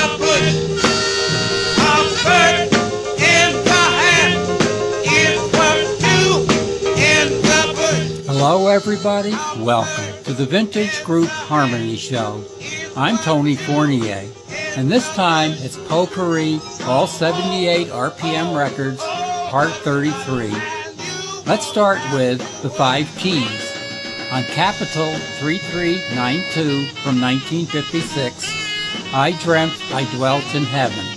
the bush. A bird in the hand is worth two in the bush. Hello everybody, welcome to the Vintage Group Harmony Show. I'm Tony Fournier, and this time it's Potpourri, all 78 RPM records, part 33. Let's start with the 5 Keys. On Capitol 3392 from 1956, I Dreamt I Dwelt in Heaven.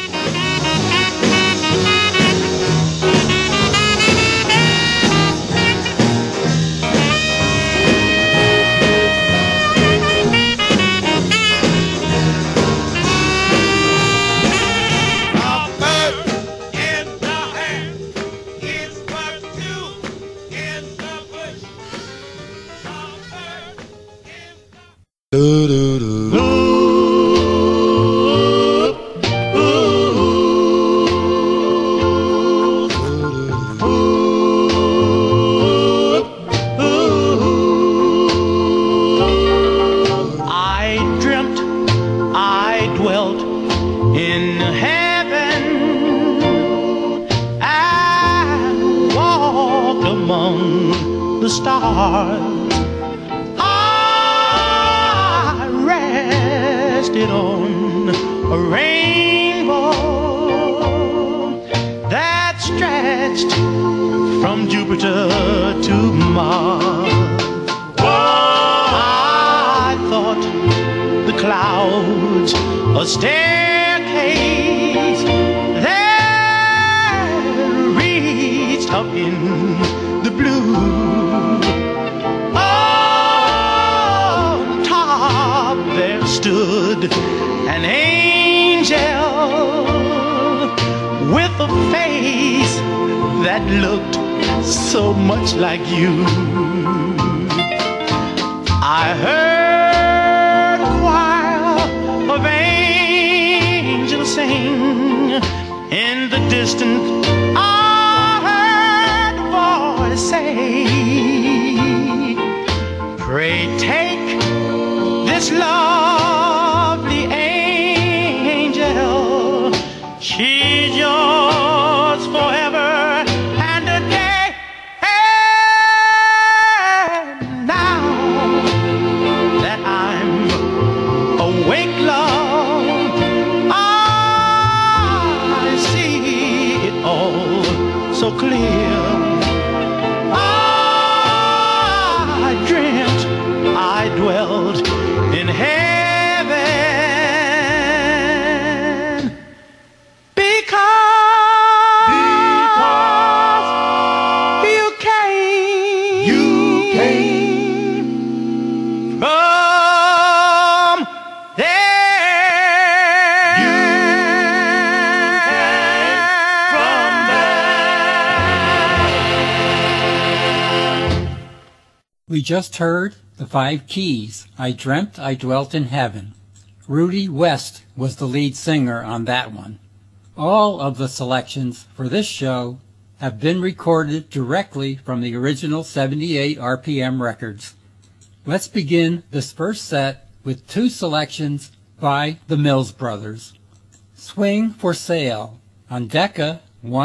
We just heard the 5 Keys, I Dreamt I Dwelt in Heaven. Rudy West was the lead singer on that one. All of the selections for this show have been recorded directly from the original 78 RPM records. Let's begin this first set with 2 selections by the Mills Brothers. Swing for Sale on Decca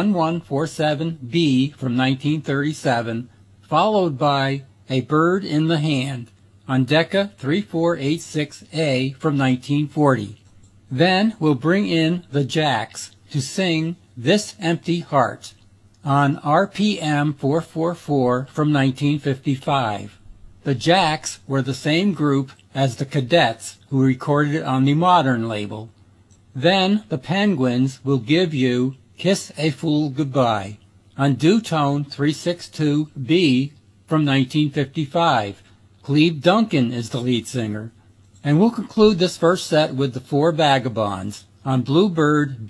1147B from 1937, followed by A Bird in the Hand on Decca 3486A from 1940. Then we'll bring in the Jacks to sing This Empty Heart on RPM 444 from 1955. The Jacks were the same group as the Cadets who recorded it on the Modern label. Then the Penguins will give you Kiss a Fool Goodbye on Due-Tone 362B from 1955. Cleve Duncan is the lead singer. And we'll conclude this first set with the 4 Vagabonds on Bluebird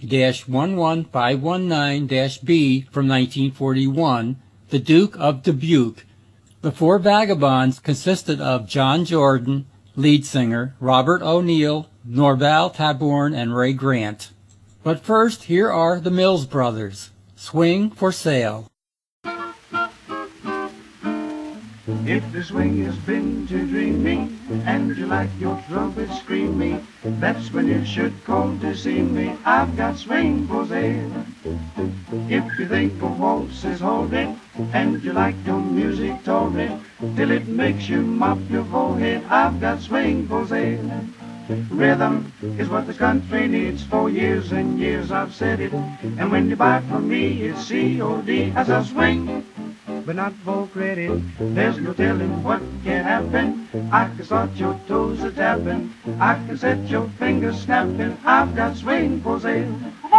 B-11519-B from 1941, The Duke of Dubuque. The 4 Vagabonds consisted of John Jordan, lead singer, Robert O'Neill, Norval Taborn, and Ray Grant. But first, here are the Mills Brothers, Swing for Sale. If the swing has been too dreamy and you like your trumpet screamy, that's when you should call to see me. I've got swing for sale. If you think a waltz is holding and you like your music torrid till it makes you mop your forehead, I've got swing for sale. Rhythm is what the country needs. For years and years I've said it, and when you buy from me it's C.O.D. as I swing, but not for credit. There's no telling what can happen. I can start your toes a tapping, I can set your fingers snapping. I've got swing for sale.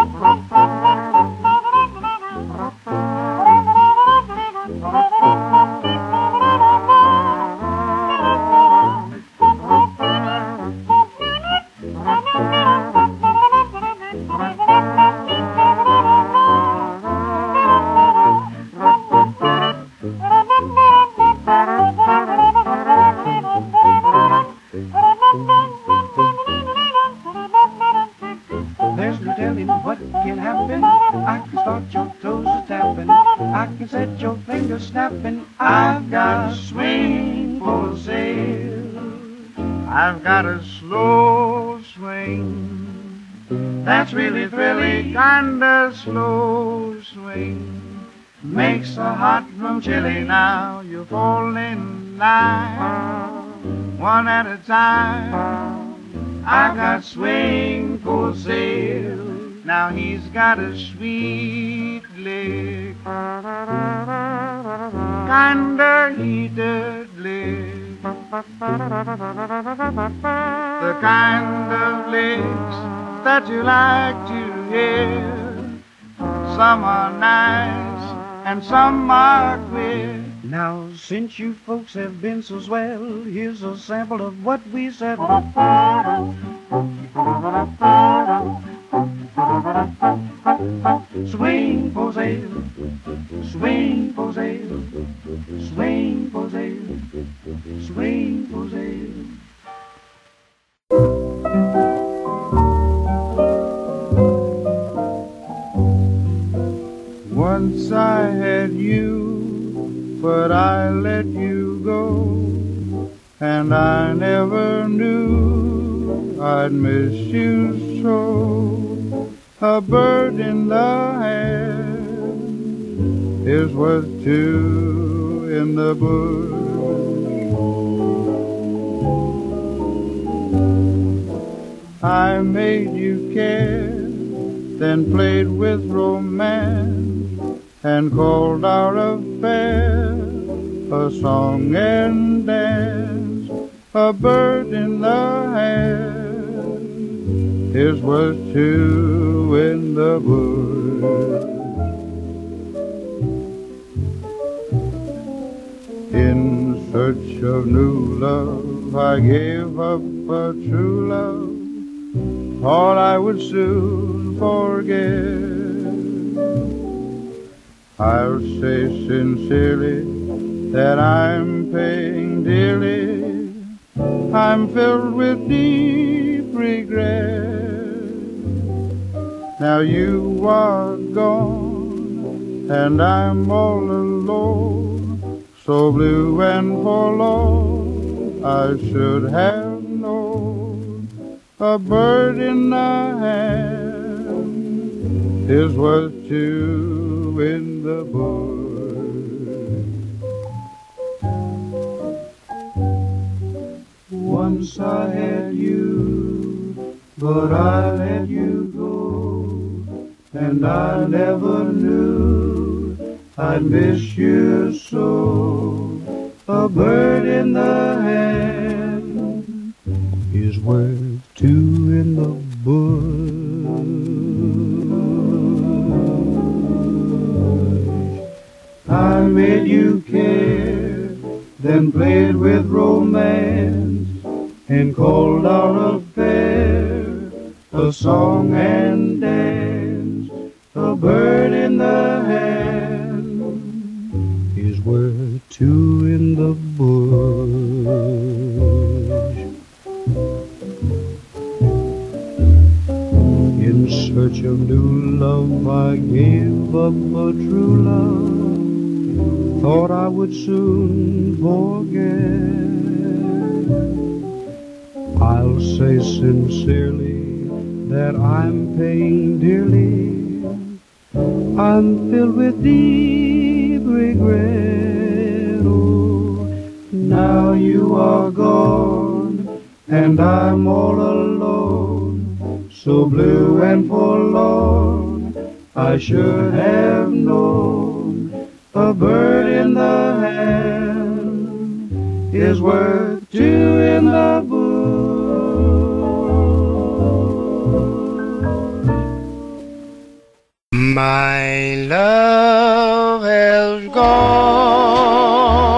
There's no telling what can happen. I can start your toes a tapping, I can set your fingers snapping. I've got a swing for sale. I've got a slow swing that's really thrilling, kinda slow swing. Makes a hot room chilly. Now you fall in line, one at a time. I got swing for sale. Now he's got a sweet lick, kinda heated lick, the kind of licks that you like to hear. Some are nice and some are queer. Now, since you folks have been so swell, here's a sample of what we said. Swing for sale, swing for sale, swing for sale, swing for sale. Once I had you, but I let you go, and I never knew I'd miss you so. A bird in the hand is worth two in the bush. I made you care, then played with romance, and called our affair a song and dance. A bird in the hand is worth two in the bush. In search of new love, I gave up a true love, thought I would soon forget. I'll say sincerely that I'm paying dearly. I'm filled with deep regret. Now you are gone and I'm all alone, so blue and forlorn. I should have known a bird in the hand is worth two in the bush. Once I had you, but I let you go, and I never knew I'd miss you so. A bird in the hand is worth two in the bush. I made you care, then played with romance, and called our affair a song and dance. A bird in the hand is worth two in the bush. In search of new love, I gave up a true love, thought I would soon forget. I'll say sincerely that I'm paying dearly. I'm filled with deep regret. Oh, now you are gone and I'm all alone, so blue and forlorn. I should have known a bird in the hand is worth two in the bush. My love has gone.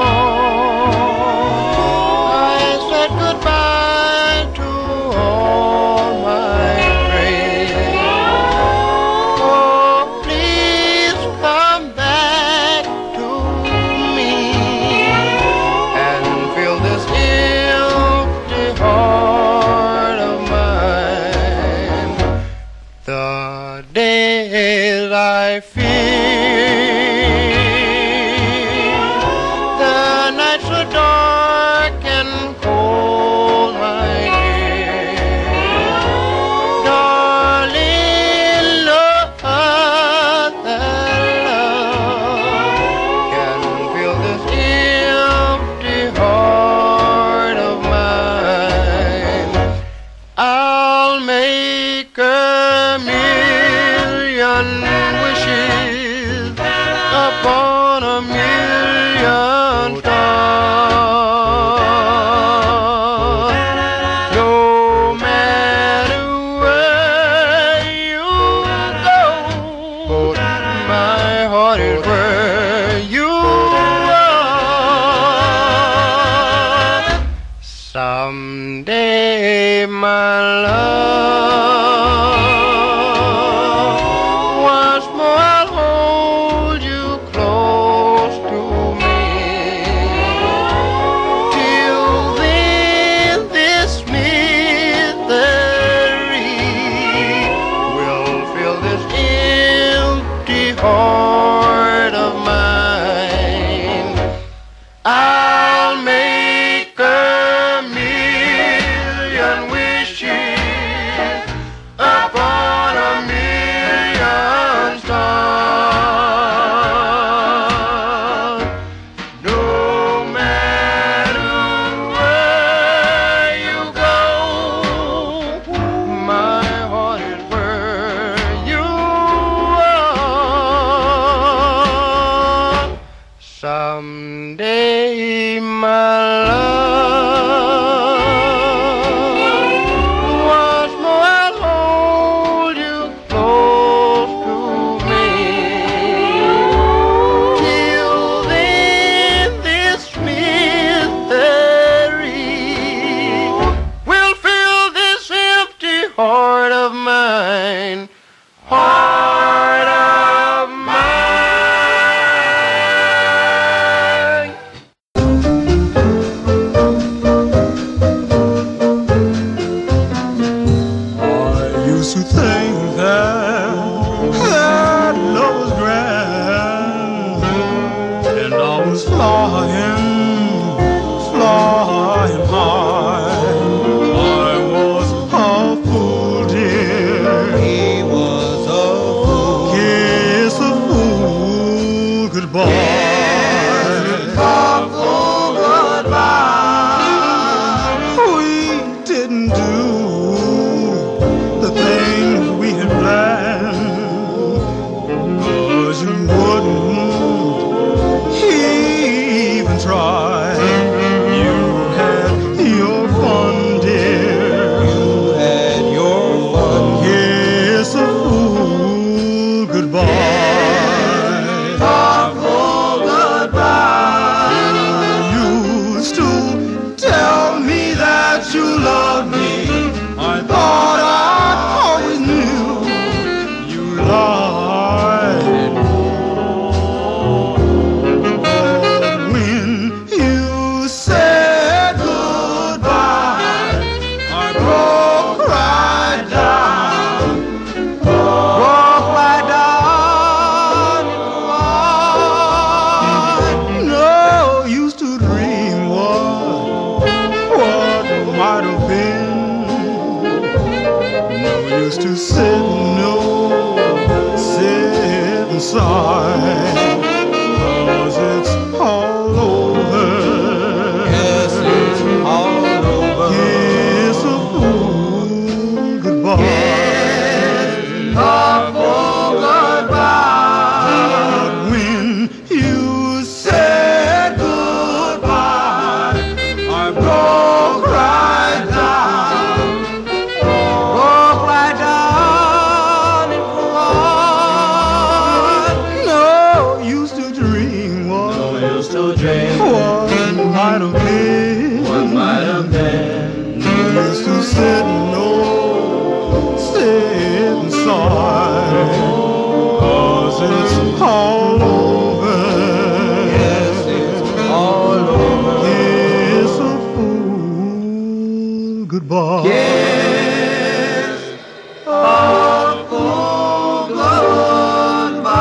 I said goodbye to all my friends. Oh, please come back to me and fill this empty heart of mine. The days I feel, the nights so dark and cold, my dear. Darling, no other love can fill this empty heart of mine. I'll make a million wishes upon a million stars. No matter where you go, but my heart is where you are. Someday, my love, once more I'll hold you close to me. Till then, this misery will fill this empty heart of mine. I'll make a million wishes upon a million stars. No matter where you go, my heart is where you are. Someday, my love, once more I'll hold you close to me. Till then, this misery will fill this empty heart of mine. Heart of mine. I used to think that love was grand, and I was flying high. I was a fool, dear. He was a fool. Kiss a fool goodbye. We didn't do the things we had planned. used to sit inside, 'cause it's all over. Yes, it's all over. Kiss a fool goodbye. Kiss a fool goodbye. When you said goodbye, I broke right down. Broke right down and cried. No use to dream what Used to dream might have been. what might have been. Used to sit inside, 'cause it's all over. Yes, it's all over. Kiss a fool goodbye. Kiss a fool goodbye.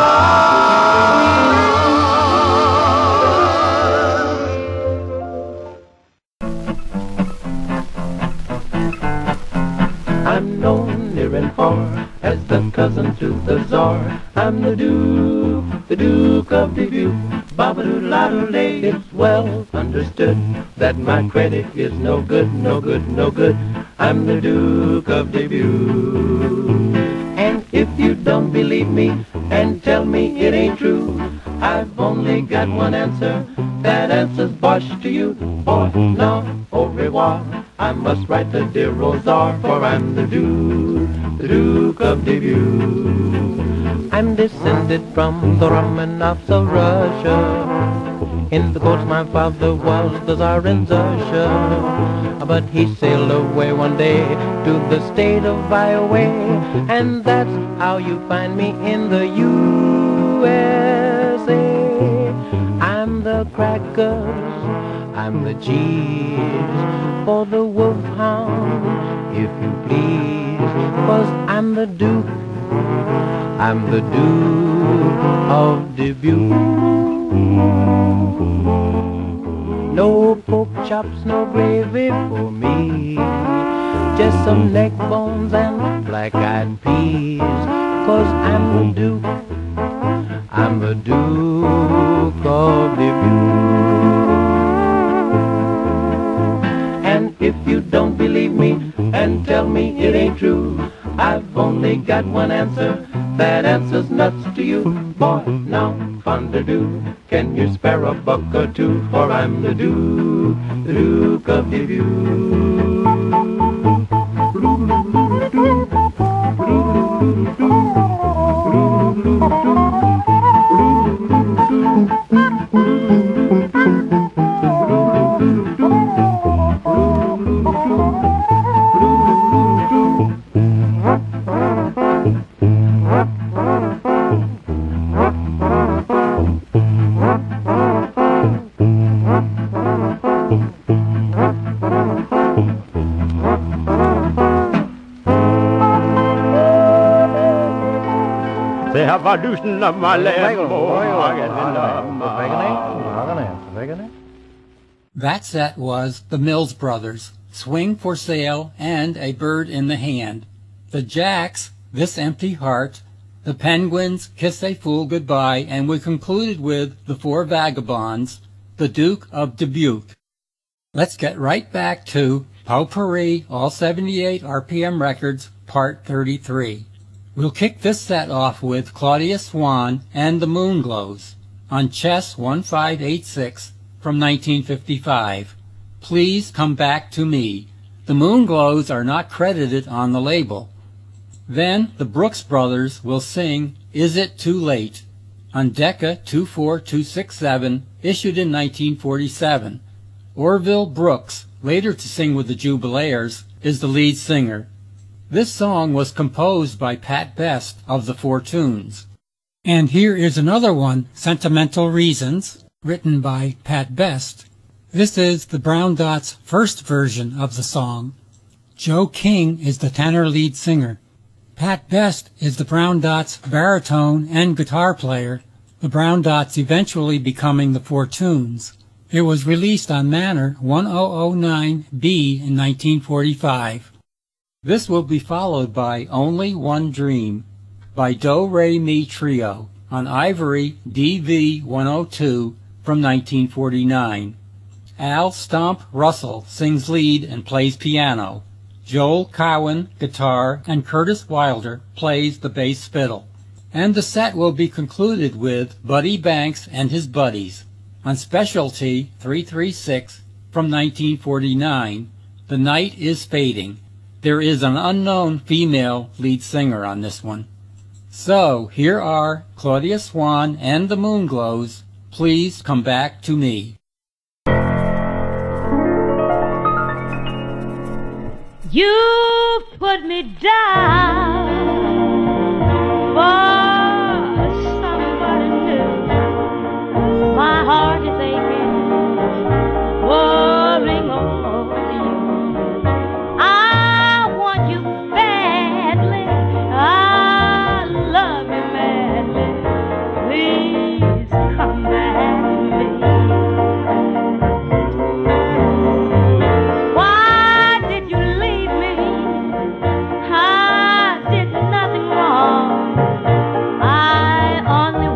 I'm known near and far as the cousin to the Tsar. I'm the Duke of Dubuque. Ba-ba-doo-la-doo-lay. It's well understood that my credit is no good, no good, no good. I'm the Duke of Dubuque. And if you don't believe me and tell me it ain't true, I've only got one answer. That answer's bosh to you. Au revoir. I must write the dear Rosar, for I'm the Duke of Dubuque. I'm descended from the Romanovs of Russia. In the course my father was the Tsar in Russia, but he sailed away one day to the state of Iowa, and that's how you find me in the USA. I'm the crackers, I'm the cheese for the wolfhound, if you please, 'cause I'm the Duke of Dubuque. No pork chops, no gravy for me, just some neck bones and black-eyed peas, 'cause I'm the Duke of Dubuque. And if you don't believe me and tell me it ain't true, I've only got one answer. That answer's nuts to you. Boy, now, fondue, can you spare a buck or two? For I'm the Duke of Dubuque. They have a loosen of my Lambo. That set was the Mills Brothers, Swing for Sale, and A Bird in the Hand. The Jacks, This Empty Heart. The Penguins, Kiss a Fool Goodbye. And we concluded with The Four Vagabonds, the Duke of Dubuque. Let's get right back to Potpourri, all 78 RPM records, part 33. We'll kick this set off with Claudia Swan and the Moonglows on Chess 1586 from 1955. Please Come Back to Me. The Moonglows are not credited on the label. Then the Brooks Brothers will sing Is It Too Late on Decca 24267, issued in 1947. Orville Brooks, later to sing with the Jubilaires, is the lead singer. This song was composed by Pat Best of the Four Tunes. And here is another one, Sentimental Reasons, written by Pat Best. This is the Brown Dots' first version of the song. Joe King is the tenor lead singer. Pat Best is the Brown Dots' baritone and guitar player, the Brown Dots eventually becoming the Four Tunes. It was released on Manor 1009B in 1945. This will be followed by Only One Dream by Do Re Mi Trio on Ivory DV-102 from 1949. Al Stomp Russell sings lead and plays piano. Joel Cowan, guitar, and Curtis Wilder plays the bass fiddle. And the set will be concluded with Buddy Banks and His Buddies on Specialty 336 from 1949. The Night is Fading. There is an unknown female lead singer on this one. So here are Claudia Swan and the Moonglows. Please Come Back to Me. You put me down for somebody new. My heart is aching, worrying over you. I want you badly, I love you madly. Please come back to me. Why did you leave me? I did nothing wrong. I only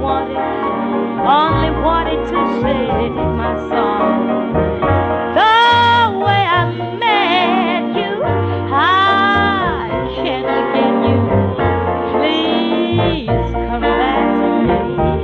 wanted to sing my song. The way I met you, I can't forget you. Please come back to me.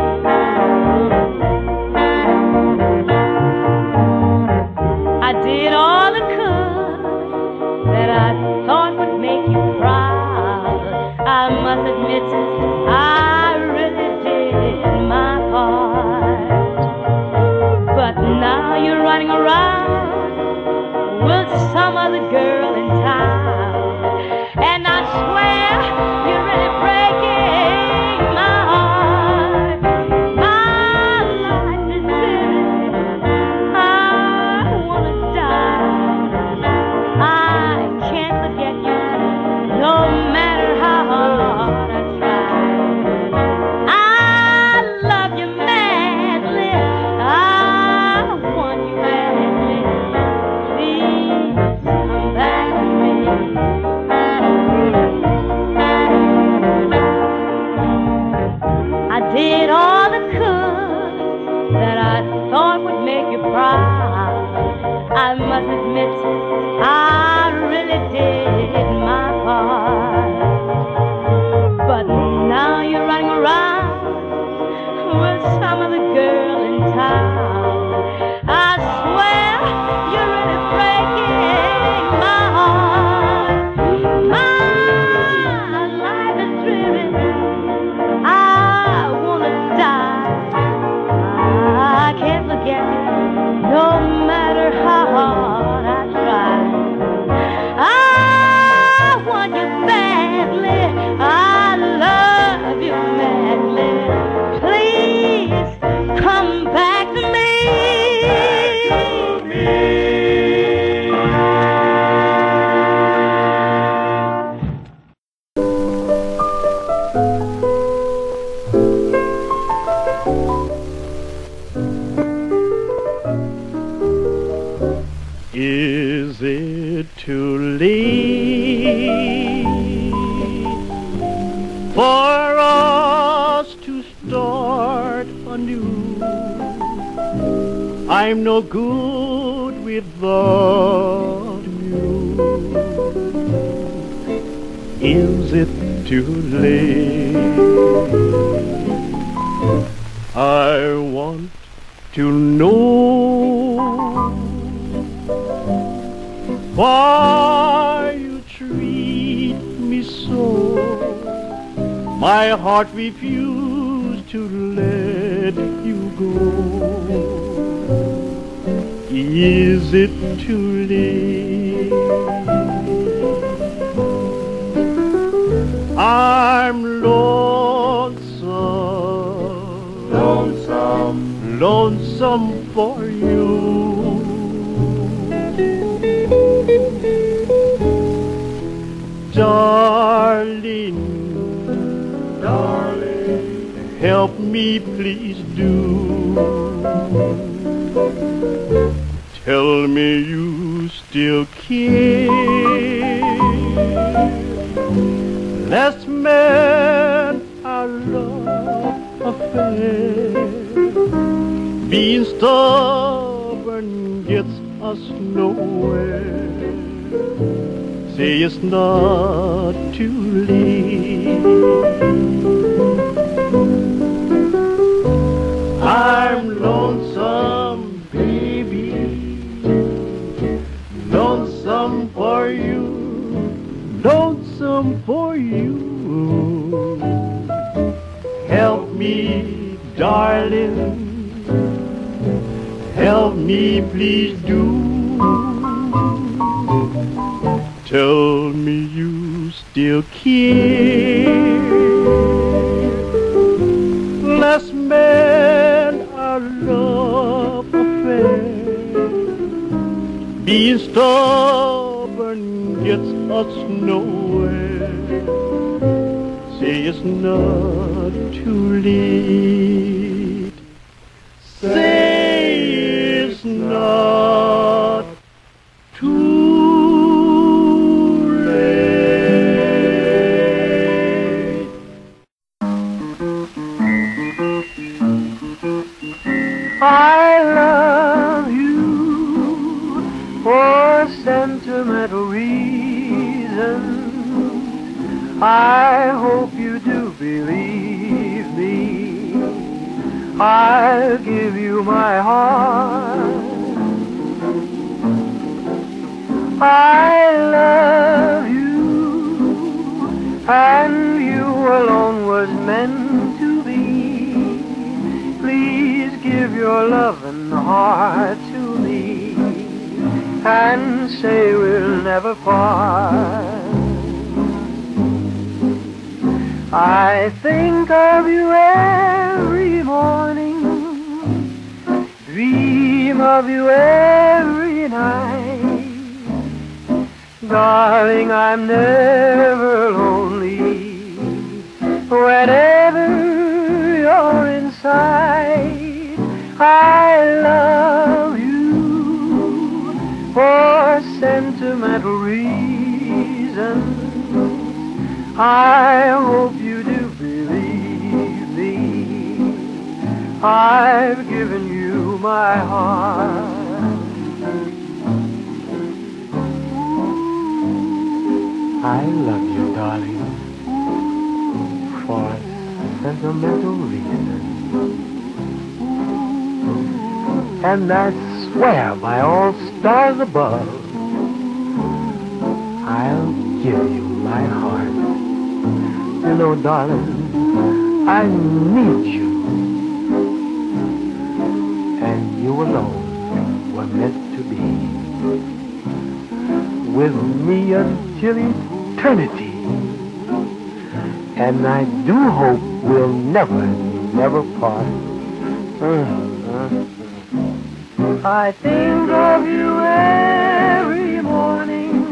I did all I could that I thought would make you proud. I must admit I really did my part. But now you're running around with some other girl in town, and I swear you're really breaking my heart. My life is bitter. I wanna die. I can't forget you, no matter how hard I try. I love you madly, I want you madly. Please come back to me. I did all I could that I thought would make you proud. I must admit I really did my part. But now you're running around with some other girl in town. I swear you're really breaking my heart. My life is dreary. I wanna die. I can't forget you, no matter how hard I try. I want you badly, I love you madly. Please come back to me. Is it too late for us to start anew? I'm no good without you. Is it too late? I want to know why you treat me so. My heart refused to let you go. Is it too late? I'm lonesome, lonesome, lonesome for you. Darling, darling, help me please do. Tell me you still care. Last man our love affair. Being stubborn gets us nowhere. Say it's not too late. I'm lonesome, baby, lonesome for you, lonesome for you. Help me, darling, help me, please do. Tell me you still care. Last man our love affair. Being stubborn gets us nowhere. Say it's not too late. Say it's not too late. I love you for sentimental reasons. I hope you do believe me. I'll give you my heart. I love you, and you alone was meant to be. Please give your loving heart to me, and say we'll never part. I think of you every morning, dream of you every night. Darling, I'm never lonely whenever you're inside. I love you for sentimental reasons. I hope you do believe me. I've given you my heart. I love you, darling, for sentimental reasons. And I swear by all stars above, I'll give you my heart. You know, darling, I need you, and you alone were meant to be with me until eternity. And I do hope we'll never, never part. I think of you every morning,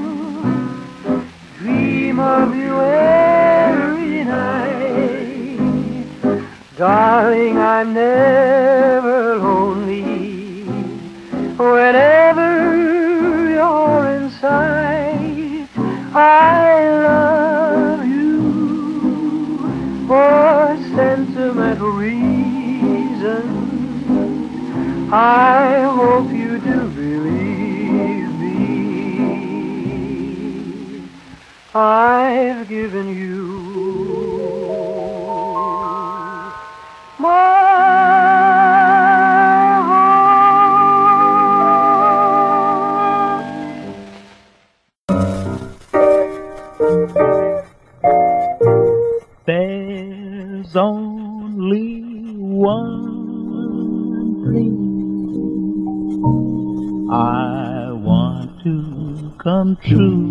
dream of you every night. Darling, I'm never lonely whenever you're inside. I love you for sentimental reasons. I hope you do believe me. I've given you my heart. There's only one thing I want to come true,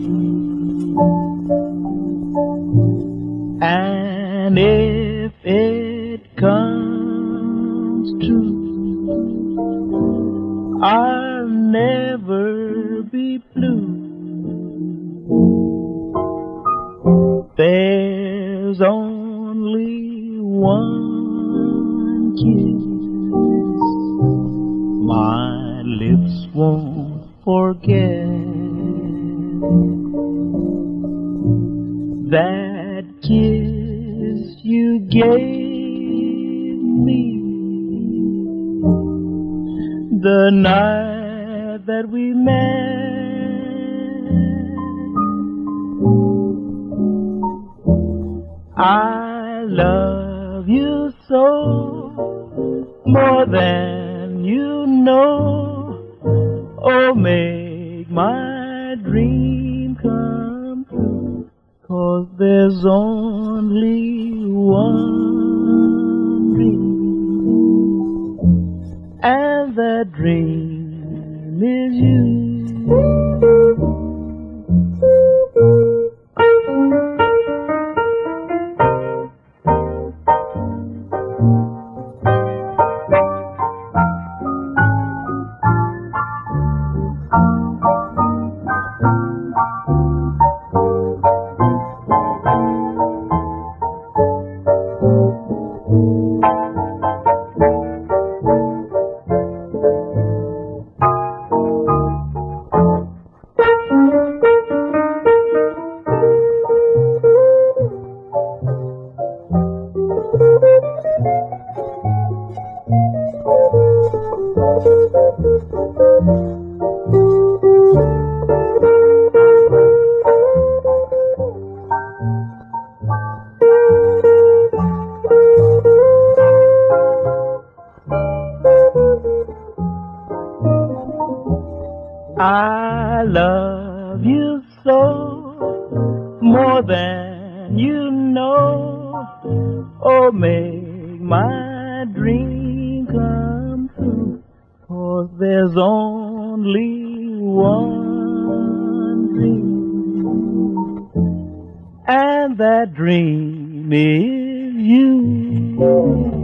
and if it comes true, I'll never be blue. There's only one kiss my lips won't forget. That kiss you gave me the night that we met. I love you so, more than you know. Oh, make my dream come true, 'cause there's only one dream, and that dream is you. I love you so, more than you know. Oh, make my dream come true, 'cause there's only one dream, and that dream is you.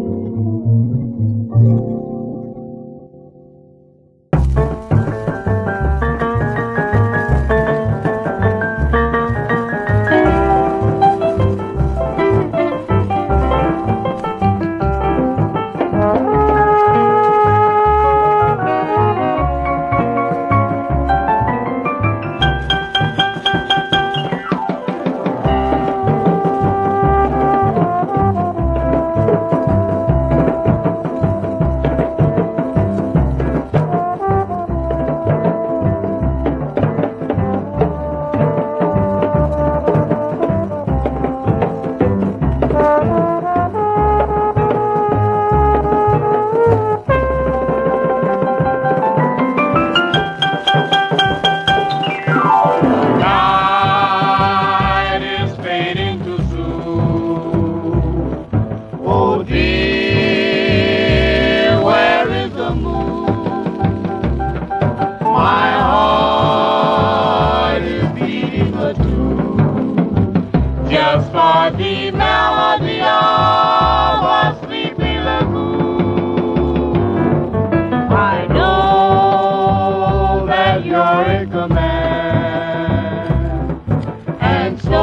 The melody of a sleepy lagoon. I know that you're in command, and so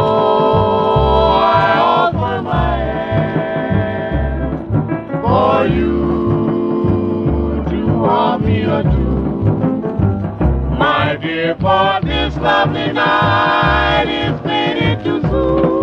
I offer my hand for you to hum me a tune. My dear, for this lovely night is faded too soon.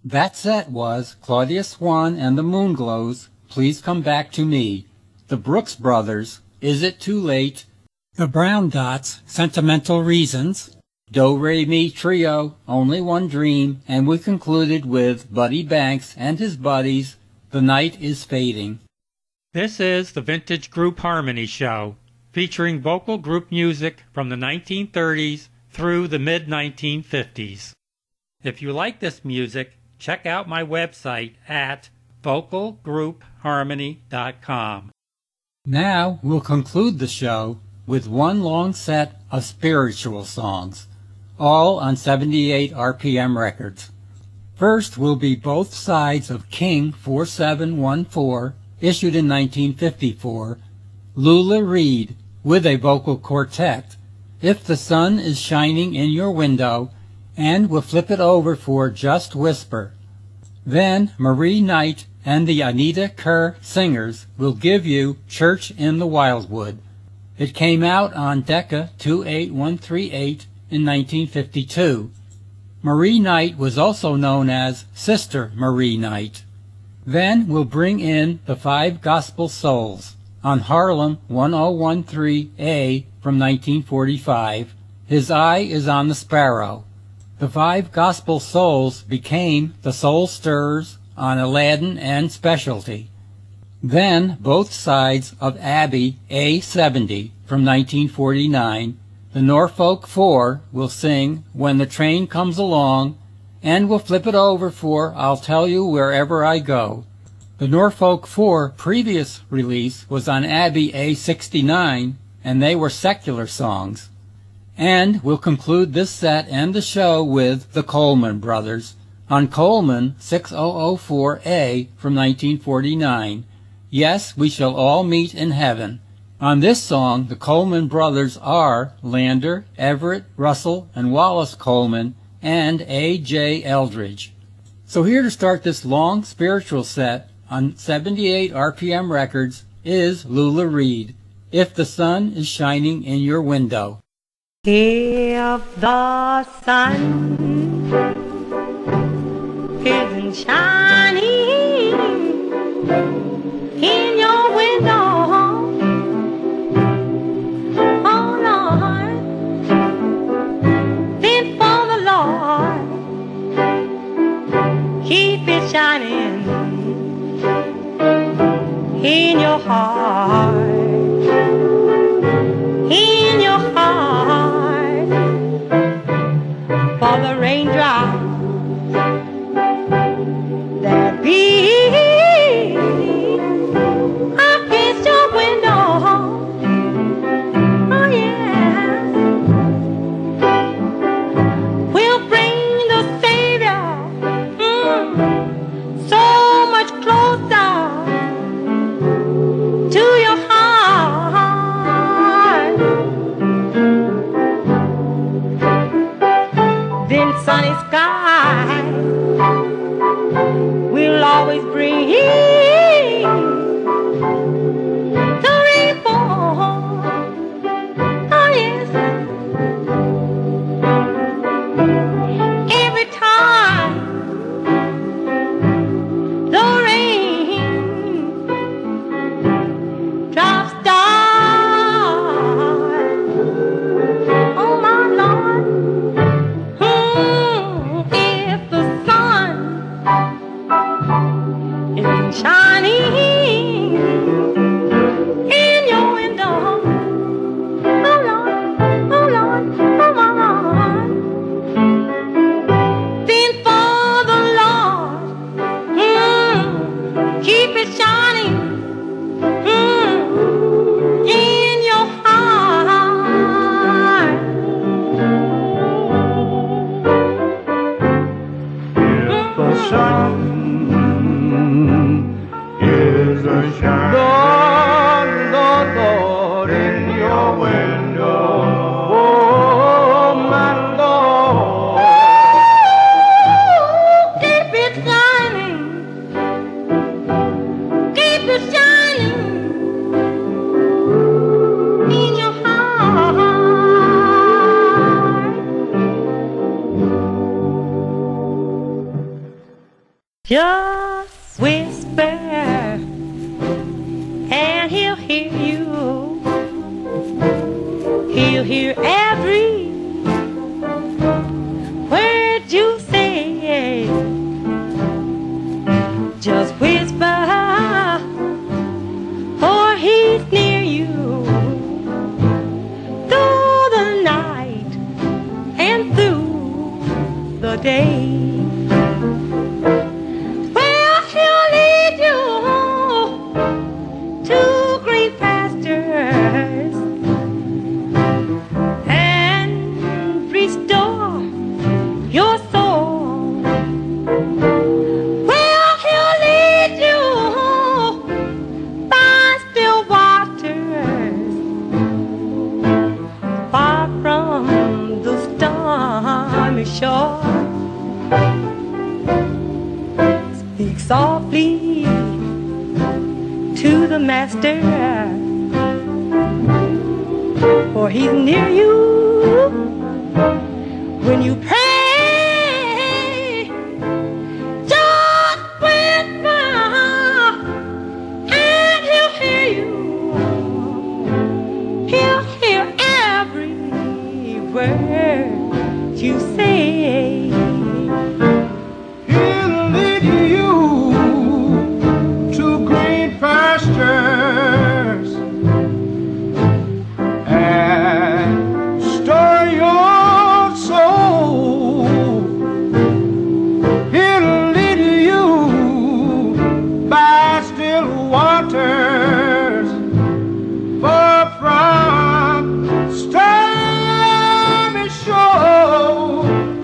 That set was Claudia Swan and the Moonglows, Please Come Back to Me, the Brooks Brothers, Is It Too Late, the Brown Dots, Sentimental Reasons, Do Re Mi Trio, Only One Dream, and we concluded with Buddy Banks and his buddies, The Night is Fading. This is the Vintage Group Harmony Show, featuring vocal group music from the 1930s through the mid-1950s. If you like this music, check out my website at vocalgroupharmony.com. Now we'll conclude the show with one long set of spiritual songs, all on 78 RPM records. First will be Both Sides of King 4714, issued in 1954, Lula Reed with a vocal quartet, If the Sun is Shining in Your Window, and we'll flip it over for Just Whisper. Then Marie Knight and the Anita Kerr Singers will give you Church in the Wildwood. It came out on Decca 28138 in 1952. Marie Knight was also known as Sister Marie Knight. Then we'll bring in the Five Gospel Souls on Harlem 1013A from 1945. His Eye is on the Sparrow. The Five Gospel Souls became the Soul Stirrers on Aladdin and Specialty. Then Both Sides of Abbey A70 from 1949. The Norfolk Four will sing When the Train Comes Along, and we'll flip it over for I'll Tell You Wherever I Go. The Norfolk Four previous release was on Abbey A69, and they were secular songs. And we'll conclude this set and the show with the Coleman Brothers on Coleman 6004A from 1949. Yes, We Shall All Meet in Heaven. On this song, the Coleman Brothers are Lander, Everett, Russell, and Wallace Coleman, and A.J. Eldridge. So here to start this long spiritual set on 78 RPM records is Lula Reed, If the Sun is Shining in Your Window. If the sun isn't shining in your window, oh Lord, then for the Lord, keep it shining in your heart, in your heart, for the raindrops that beat against your window, oh yes, will bring the Savior so much closer to your heart. Then sunny skies will always bring the rainbow, oh yes. Every time the rain drops down, oh my Lord, if the sun isn't shining in your window, oh Lord, oh Lord, oh my Lord, then for the Lord, keep it shining in your heart. If the sun is a shining, Lord, in your window, oh my Lord, Keep it shining, keep it shining in your heart. Just whisper and he'll hear you. He'll hear every word you say. Just whisper, for he's near you through the night and through the day. Well, he'll lead you to green pastures and restore your soul. Well, he'll lead you by still waters, far from the stormy shore. Speak softly to the master, for he's near you when you pray. Just whisper and he'll hear you. He'll hear every word you say. He'll lead you to green pastures and store your soul. He'll lead you by still waters, far from stormy shore.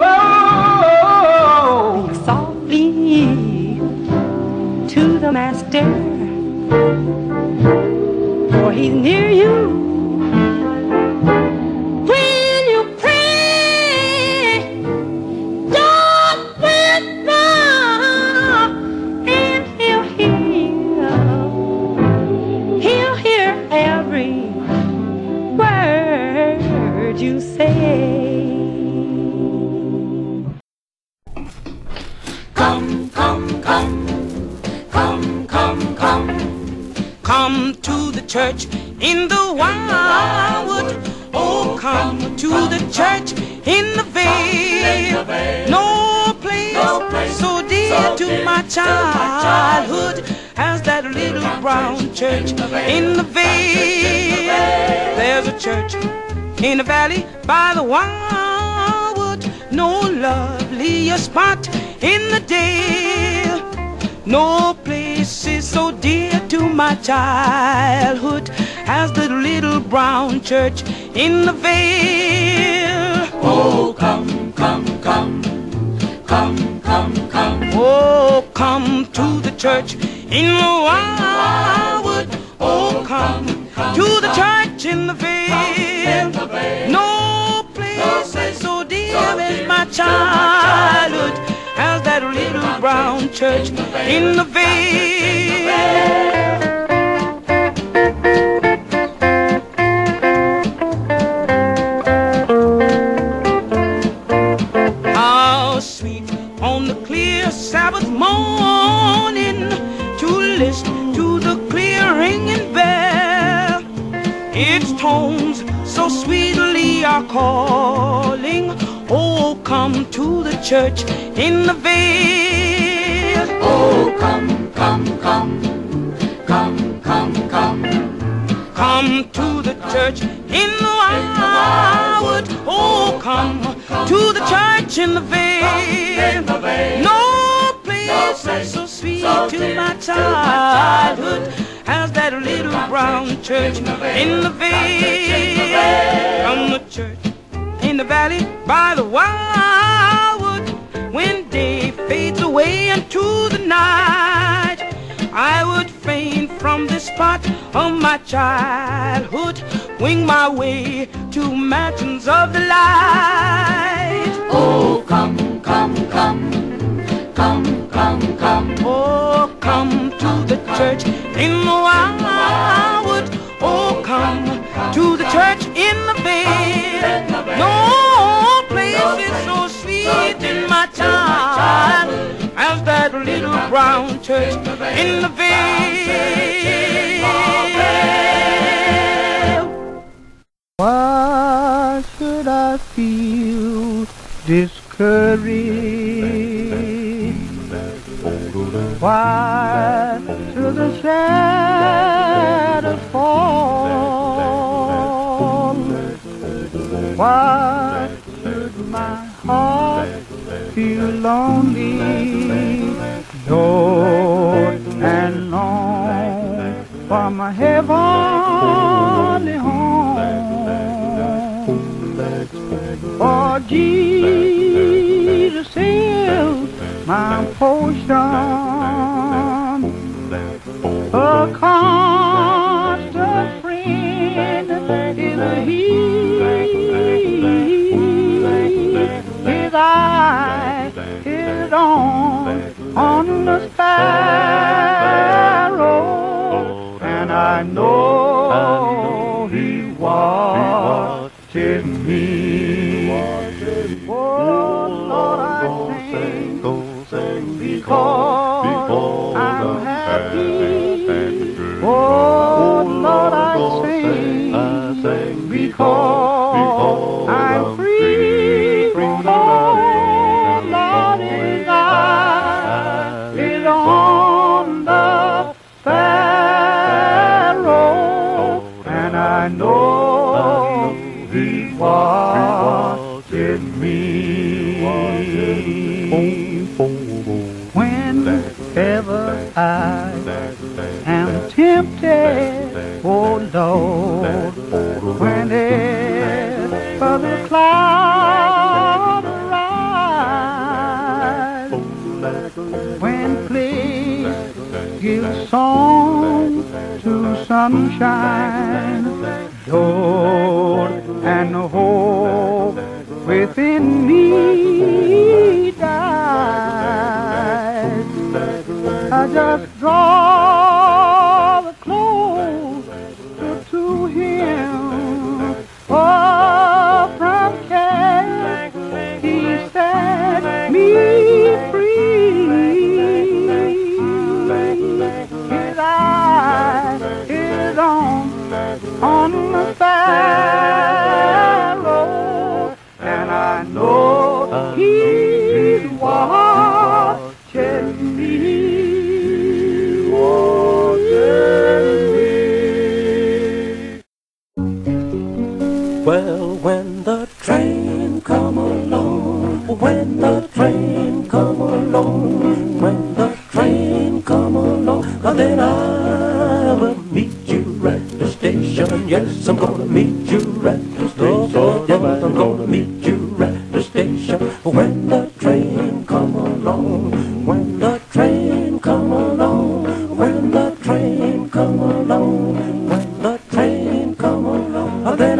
Oh, Softly to the master, for he's near you when you pray. Just whisper and he'll hear. He'll hear every word you say. Come to the church in the wildwood. Oh, come to the church in the vale. No place so dear to my childhood as that little brown church in the vale. There's a church in the valley by the wildwood. No lovelier spot in the dale. No place is so dear to my childhood as the little brown church in the vale. Oh, come, come, come, come, come, come. Oh, come to the church in the wildwood. Oh, come to the church in the vale. No place is so dear as my childhood as that little brown church in the vale. How sweet on the clear Sabbath morning to listen to the clear ringing bell. Its tones so sweetly are calling. Oh, come to the church in the vale. Oh, come, come, come, come, come, come. Come to the church in the wildwood. Oh, come to the church in the vale. No place is so sweet to my childhood as that little brown church in the vale. From the church in the valley by the wildwood, when day fades away into the night, I would fain from this spot of my childhood wing my way to mansions of the light. Oh, come, come, come, come, come, come. Oh, come to the church in the wildwood. Oh, come to the church in the vale. No place is so sweet in my child as that little brown church in the vale. Why should I feel discouraged? Why should the shadows fall? Why should my heart feel lonely, Lord, and long for my heavenly home? For Jesus is my portion, a constant friend is He. His eye is on the sparrow, and I know He watches me. Oh Lord, I sing because I'm happy. Oh Lord, I sing because I'm free. Oh Lord, His eye is on the sparrow, and I know He watches me. Whenever I am tempted, oh Lord, whenever the clouds arise, when place gives song to sunshine, Lord, and hope within me dies, I just draw close to Him. Oh, from care He set me free. His eye is on the sparrow, and I know He's watching me. Well, when the train come along, when the train come along, when the train come along, then I will meet you at the station. Yes, I'm gonna meet you at the station. Yes, I'm gonna meet you at the station. When the train come along, when the train come along, when the train come along, when the train come along, then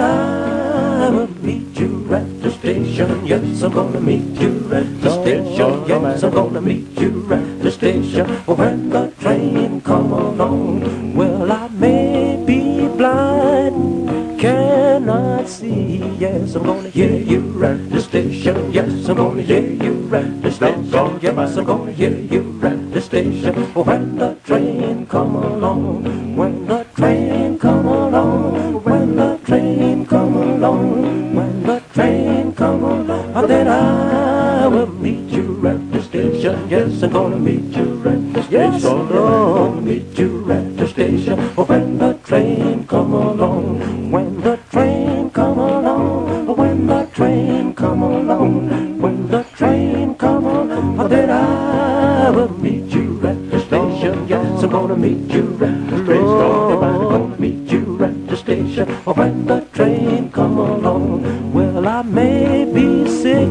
I will meet you at the station. Yes, I'm gonna meet you at the station. Yes, I'm gonna meet you at the station. When the train come along, well, I may be blind, cannot see. Yes, I'm gonna hear you at the station. Yes, I'm gonna hear you at the station. Yes, I'm gonna hear you at the station. When the train come along, when the train come along, when the train come along, when the train come along, then I will meet you at the station. Yes, I'm gonna meet you at the station. I'm gonna meet you at the station. When the train come along, when the train come along, when the train come along, when the train come along, then I will meet you at the station. Yes, I'm gonna meet you at the station. I'm gonna meet you at the station. When the train come along, well, I may be sick,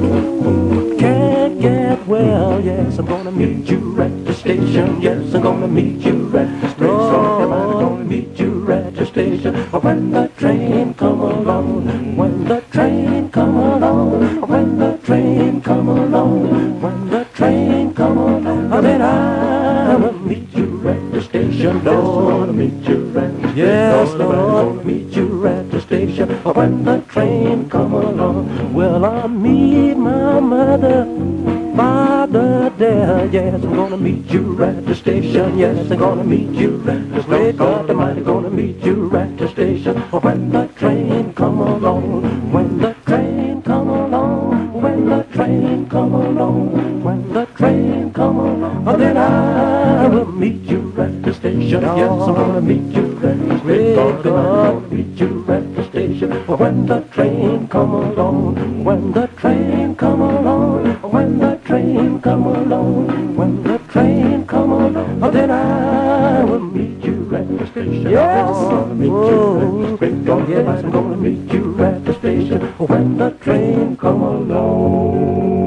can't get well. Yes, I'm gonna meet you at the station. Yes, I'm gonna meet you at the station. I'm gonna meet you at the station. When the train come along, when the train come along, when the train come along, when the train come along, then I will meet you at the station. Lord, I'll meet you at the station. Yes, Lord, I'll meet you at the station. When the train come along, well, I'll meet my mother, father, there. Yes, I'm gonna meet you at the station. Yes, I'm gonna meet you at the station. God Almighty, gonna meet you at the station. When the train come along, when the train come along, when the train come along, when the train come along, then I will meet you at the station. Yes, I'm gonna meet you at the station. God Almighty, gonna meet you at the station. When the train come along, when the train come along, when the train come along, when the train come along, then I will meet you at the station. Yes, I'm gonna meet you at the station. Yes, I'm gonna meet you at the station. When the train come along.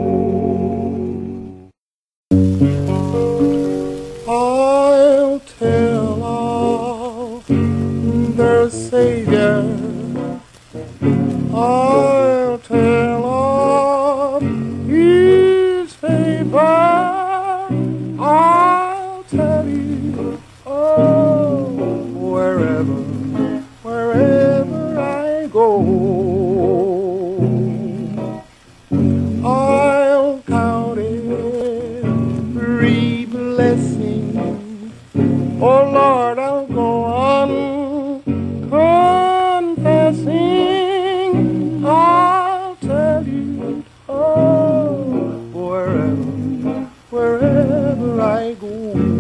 I'll tell of the Savior. I'll tell of His favor. I'll tell you, oh, wherever I go, I'll count every blessing. Oh Lord, I'll go on confessing. I'll tell you, oh, wherever I go.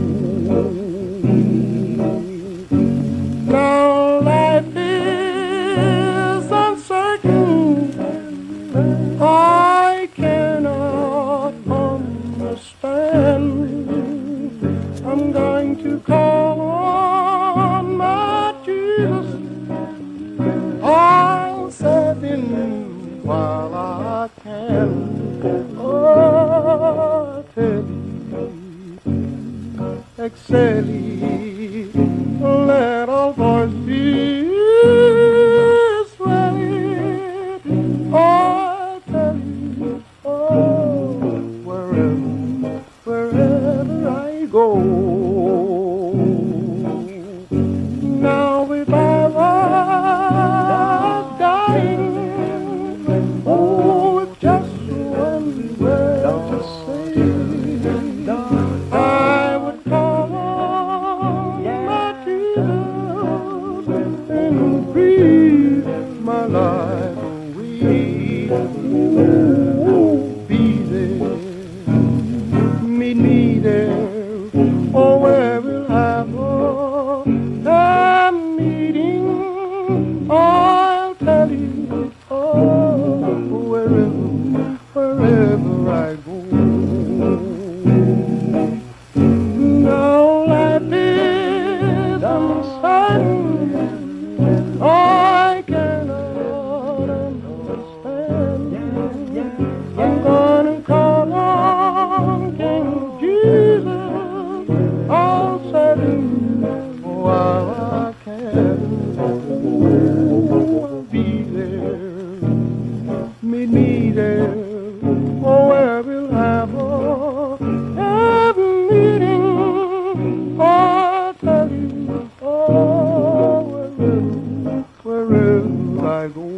Now life is uncertain. I cannot understand. I'm going to call on my Jesus. I'll serve Him while I can. Oh, tell Excelli, let all voice be swayed. I tell you, oh, wherever I go. Now if I was dying, oh, if just one word to say, I would call on my Jesus and breathe my life away. Oh, be there, meet me there, oh, where we'll have a meeting. I'll tell you, oh, wherever I go. Now life is uncertain. I cannot understand. I'm gonna call on King Jesus. I'll serve Him while I can. I'll be there, meet me there, oh, where we'll have a meeting. I'll tell you, oh, wherever I go.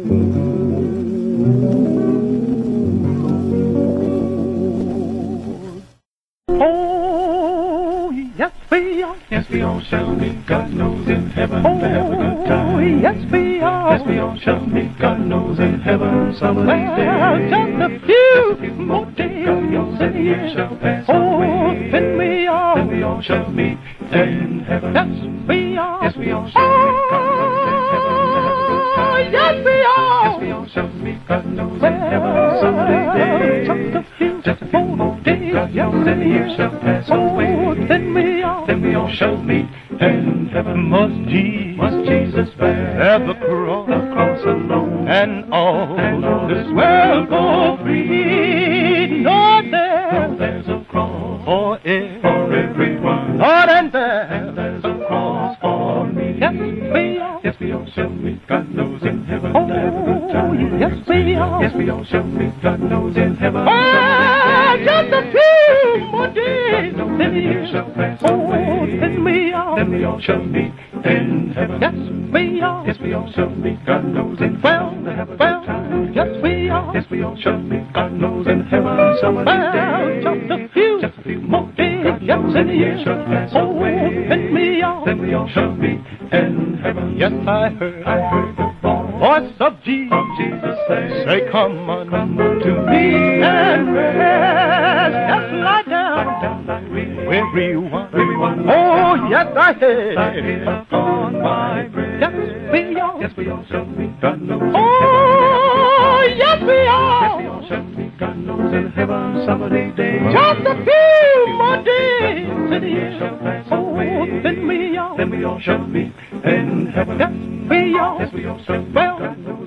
Oh, yes, we are. Yes, we all shall meet, God knows, in heaven to have a good time. Oh, yes, we are. Yes, we all shall meet, God knows, in heaven some of these Well, days. just a few more days, God knows that the years shall pass oh, away. then we are. Then we all shall meet in heaven. Yes, we are. Yes, we all shall meet, God knows, in heaven to have a good time. Yes, we are. Yes, we all shall meet, God knows, in heaven some of these days. Just a few more days, God knows that the years shall pass away. Then we are. Then we all shall meet in heaven. Must Jesus bear the cross alone, and all this world go free. No, there's a cross for everyone, Lord, and there. there's a cross for me. Yes, we are. Yes, we all shall meet, God knows, in heaven to have a good time. Yes, we are. Yes, we all shall meet, God knows, in heaven. Well, just a few more days in here. Oh, then we all shall meet in heaven. Yes, we all. Yes, we all shall meet. God knows in heaven. Well, yes, we all. Yes, we all shall meet. God knows in heaven. Some of these days. Just a few more days. Yes, in here. Oh, then we all shall meet in heaven. Yes, I heard the voice of Jesus say, come unto me and rest. Just lie down, everyone. Oh, yes, I heard upon my breast. Yes, we all shall meet. God knows. Oh, yes, we all shall meet. God knows in heaven some of these days. Just a few more days in here. Oh, then we all shall meet in heaven. Yes, we all shall meet. Well,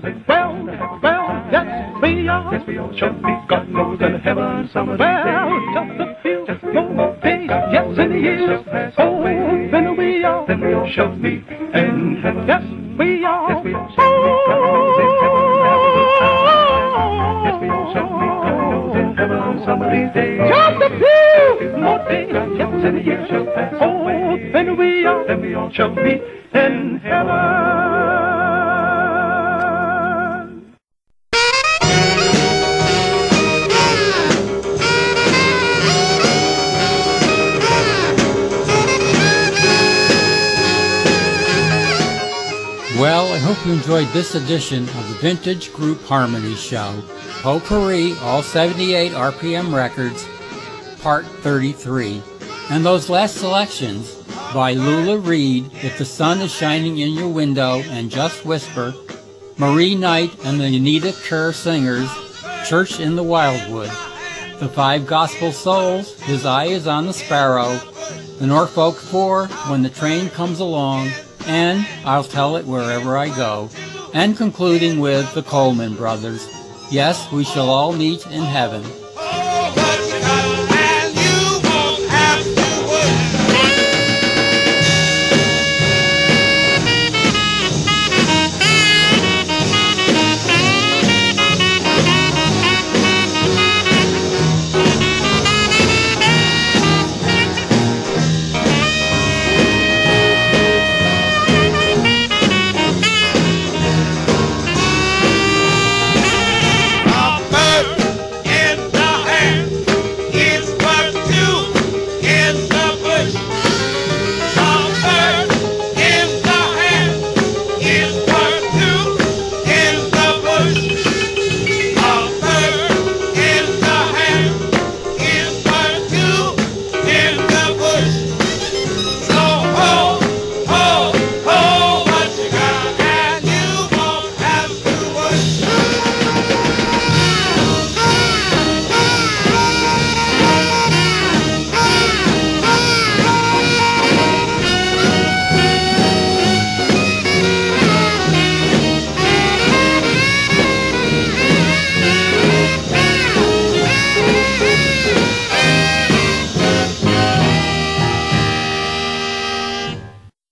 yes, we all shall meet. God knows in heaven some of these days. Just a few more days. Yes, in here. Oh, then we all shall meet in heaven. Yes, we all. Yes, we all shall meet. God knows in heaven. Yes, we all shall meet. God knows in heaven some of these days. Just a few more days. Yes, in here. Oh, then we all shall meet in heaven. Well, I hope you enjoyed this edition of the Vintage Group Harmony Show, Potpourri, all 78 RPM records, Part 33. And those last selections by Lula Reed, If the Sun is Shining in Your Window, and Just Whisper, Marie Knight and the Anita Kerr Singers, Church in the Wildwood, the Five Gospel Souls, His Eye is on the Sparrow, the Norfolk Four, When the Train Comes Along, and I'll Tell It Wherever I Go, and concluding with the Coleman Brothers, Yes, We Shall All Meet in Heaven.